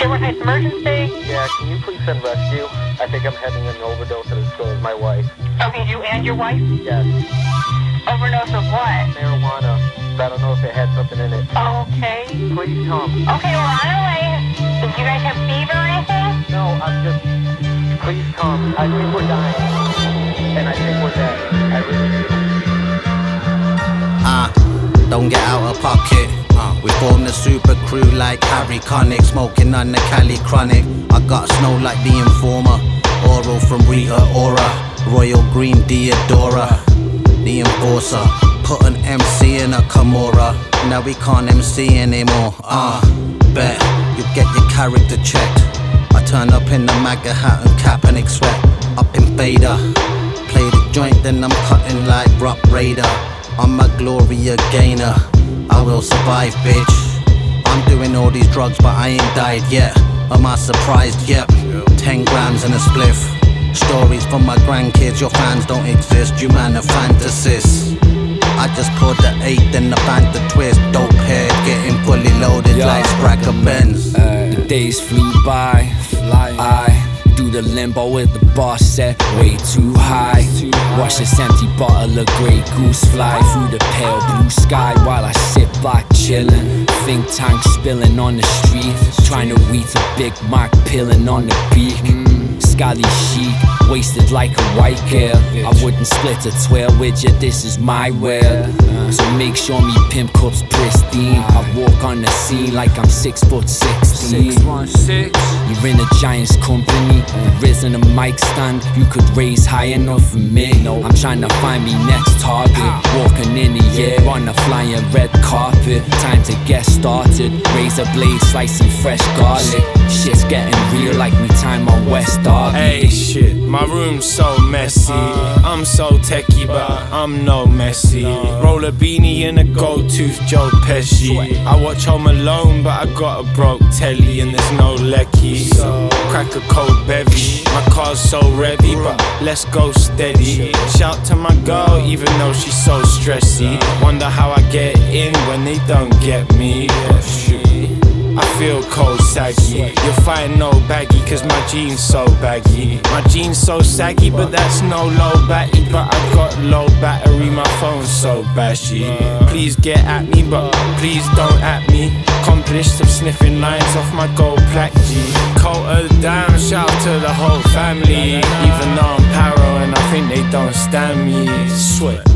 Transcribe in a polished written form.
Sherwood Heights emergency? Yeah, can you please send rescue? I think I'm having an overdose and so is my wife. Okay, you and your wife? Yes. Overdose of what? Marijuana. I don't know if it had something in it. Okay. Please come. Okay, we're on our way. Do you guys have fever or anything? No, please come. I think we're dying. And I think we're dead. I really do. Don't get out of pocket. We formed a super crew like Harry Connick, smoking on the Cali Chronic. I got snow like the Informer, oral from Rita Ora, Royal Green Deodora, the Enforcer. Put an MC in a Kimura. Now we can't MC anymore. Bet you get your character checked. I turn up in the MAGA hat and Kaepernick sweat. Up in Vader, play the joint, then I'm cutting like Rock Raider. I'm a Gloria Gaynor. I will survive, bitch. I'm doing all these drugs, but I ain't died yet. Am I surprised? Yep. 10 grams and a spliff. Stories from my grandkids. Your fans don't exist. You man are fantasists. I just poured the 8, then the Fanta twist. Dope head, getting fully loaded like Sprague Benz. The days flew by. I do the limbo with the bar set way too high. Watch this empty bottle of Grey Goose fly through the pale blue sky while I sit back chillin'. Think tank spilling on the street, trying to reach a Big Mac pillin' on the beak. Scally chic, wasted like a white girl. I wouldn't split a 12 with you, this is my world. So make sure me pimp cups pristine. I walk on the scene like I'm 6'16". You're in a giant's company, risen a mic stand you could raise high enough for me. I'm trying to find me next target, walking in the air on a flying red carpet. Time to get started, razor blade slicing fresh garlic. Shit's getting real like me time on West Derby. Hey shit, my room's so messy. I'm so techie but I'm no Messi. Roll a beanie and a gold tooth Joe Pesci. I watch Home Alone but I got a broke telly and there's no lecky. So crack a cold bevy. My car's so revvy but let's go steady. Shout to my girl even though she's so stressy. Wonder how I get in when they don't get me. But shoot, I feel cold saggy. You're fighting no baggy cause my jeans so baggy. My jeans so saggy but that's no low batty. But I got low battery, my phone's so bashy. Please get at me but please don't at me. Accomplished of sniffing lines off my gold plaque G. Coat of the dime, shout to the whole family. Even though I'm paro and I think they don't stand me. Sweat.